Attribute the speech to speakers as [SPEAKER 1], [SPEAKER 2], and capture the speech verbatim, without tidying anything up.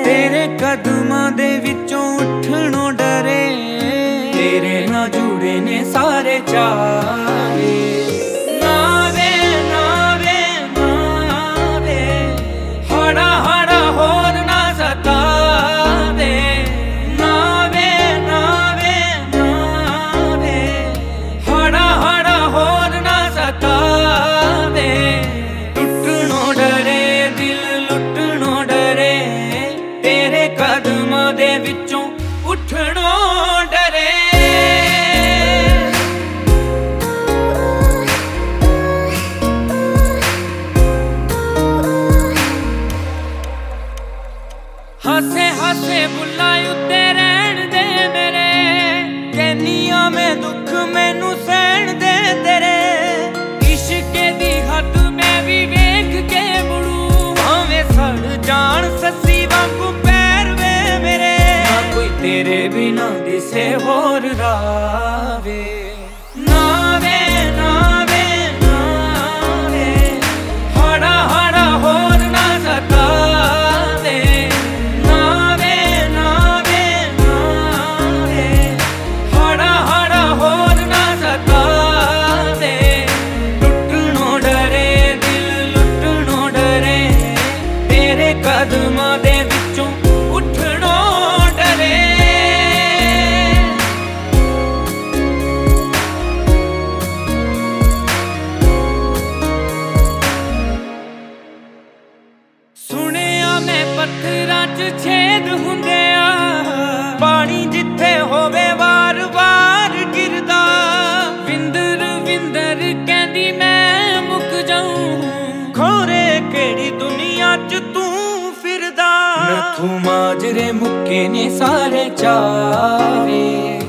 [SPEAKER 1] तेरे कदमां दे विचों उठणों डरे, तेरे नाल जुड़े ने सारे चाहे। नावे नावे नावे हड़ा हड़ा होर ना सतावे। नावे नावे नावे हड़ा हड़ा होर ना सतावे। टुटणों डरे दिल लुटणों डरे, तेरे कदमां दे विचों उठणों डरे। हासे हासे बुल्ला उत्ते रहन दे मेरे, कहनिया मैं दुख मैनू सहन दे तेरे। इश्क दी हद मैं भी वेख के मुड़ू, भावें सड़ जान सस्सी वांगू पैर वे मेरे। ना कोई तेरे बिना दिसे होर रावे। नावे नावे नावे हड़ा हड़ा होर ना सतावे। नावे नावे नावे हड़ा हड़ा होर ना सतावे। टुटणों डरे दिल लुटणों डरे, तेरे कदमां दे विचों उठणों डरे। सुनिया मैं पत्थरां च छेद हुंदे आ, पानी जिथे होवे वार वार गिरदा। विंदर विंदर कहंदी मैं मुक जाऊं, खोरे केड़ी दुनिया च तू फिरदा। नथू माजरे मुक्के ने सारे चावे।